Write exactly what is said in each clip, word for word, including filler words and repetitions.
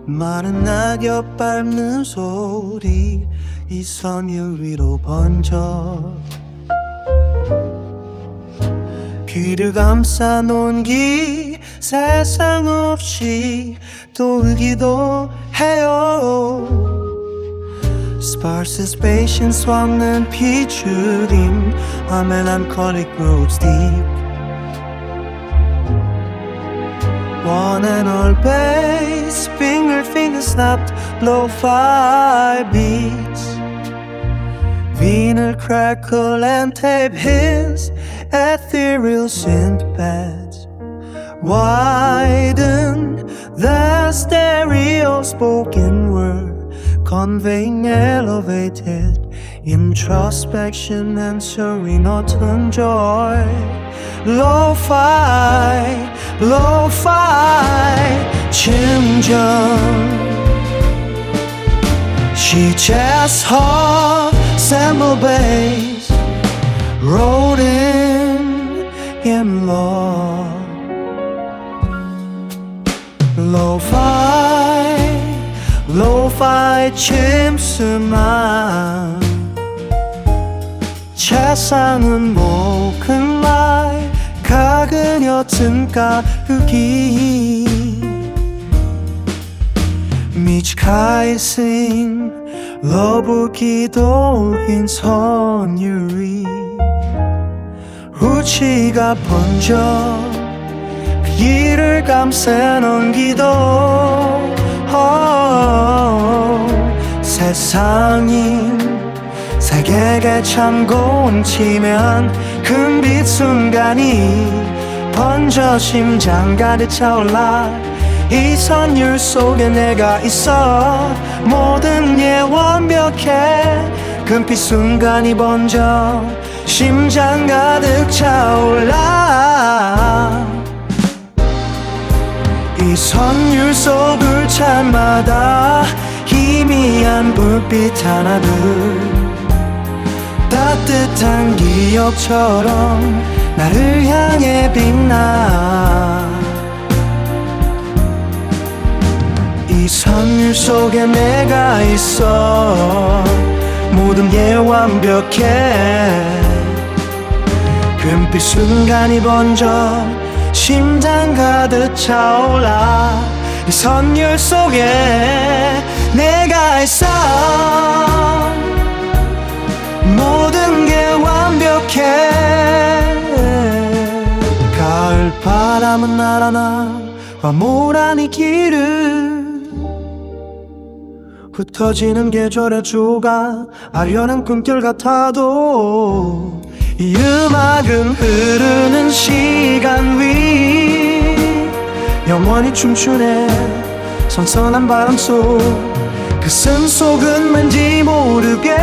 많은 낙엽 밟는 소리 이 선율 위로 번져 귀를 감싸 논기 세상 없이 돌기도 해요 Sparse patience 없는 비추림 A melancholic roots deep One and all bass Finger, finger snapped Lo-fi beats Vinyl crackle and tape his Ethereal synth pads Widen the stereo spoken word Conveying elevated introspection and serene autumn joy Lo-fi, lo-fi 침전 She just hot sample bass rolling in love Lo-fi, lo-fi 침수만 세상은 모큰 말 가그녀 가르기 미치카이싱 러브 기도인 선율이 우치가 번져 길을 감싸 넘기도 세상이 세계가 참고 치면 금빛 순간이 번져 심장 가득 차올라 이 선율 속에 내가 있어 모든 게 완벽해 금빛 순간이 번져 심장 가득 차올라 이 선율 속 울창마다 희미한 불빛 하나둘 따뜻한 기억처럼 나를 향해 빛나 이 선율 속에 내가 있어 모든 게 완벽해 금빛 순간이 번져 심장 가득 차올라 이 선율 속에 내가 있어 모든 게 완벽해 가을 바람은 날아나 화물하니 길을 흩어지는 계절의 조각 아련한 꿈결 같아도 이 음악은 흐르는 시간 위 영원히 춤추네 선선한 바람 속 그 숨 속은 왠지 모르게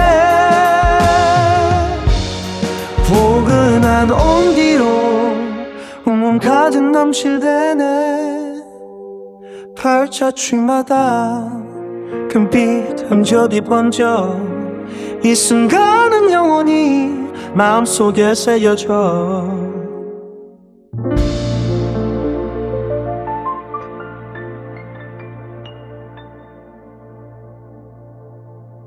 포근한 온기로 온몸 가득 넘칠대네 팔자취마다 금빛 흔적이 번져 이 순간은 영원히 마음속에 새겨져